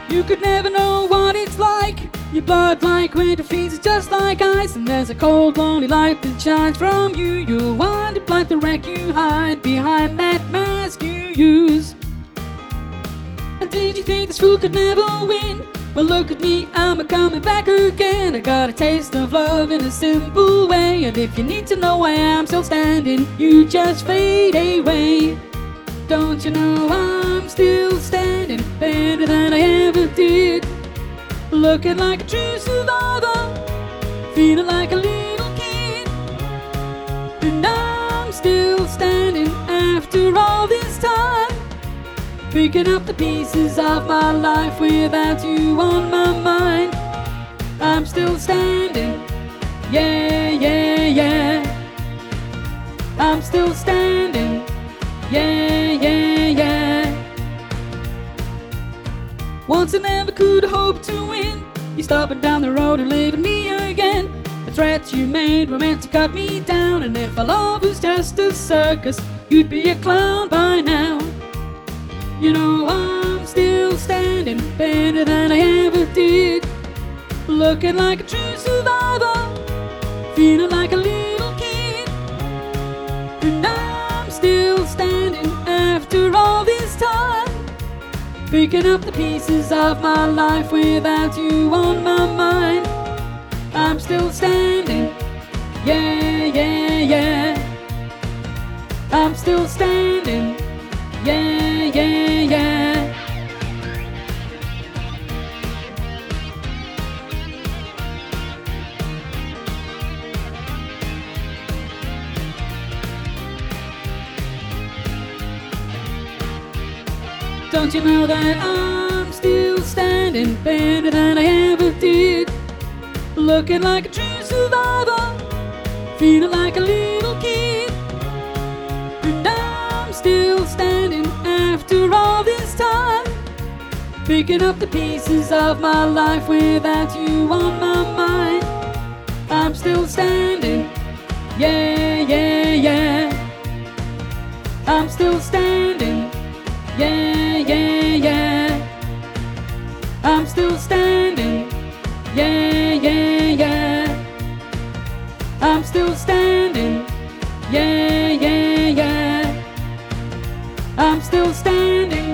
You could never know what it's like. Your blood like winter freezes just like ice, and there's a cold lonely light that shines from you. You'll wind up like the wreck you hide behind that mask you use. And did you think this fool could never win? Well, look at me, I'm a-coming back again. I got a taste of love in a simple way, and if you need to know why I'm still standing, you just fade away. Don't you know I'm still standing, better than I ever did, looking like a true survivor, feeling like a little kid. And I'm still standing after all this time, picking up the pieces of my life without you on my mind. I'm still standing, yeah, yeah, yeah. I'm still standing, yeah, yeah, yeah. Once I never could hope to win. You stopping down the road and leaving me again. The threats you made were meant to cut me down, and if our love was just a circus, you'd be a clown by now. You know I'm still standing, better than I ever did, looking like a true survivor, feeling like a little kid. And I'm still standing after all this time, picking up the pieces of my life without you on my mind. I'm still standing, yeah, yeah, yeah. I'm still standing, yeah, yeah, yeah. Don't you know that I'm still standing, better than I ever did, looking like a true survivor, feeling like a little kid. And I'm still standing after all this time, picking up the pieces of my life without you on my mind. I'm still standing, yeah, yeah, yeah. I'm still standing, yeah, yeah, yeah. I'm still standing, yeah, yeah, yeah. I'm still standing, yeah, yeah, yeah. I'm still standing.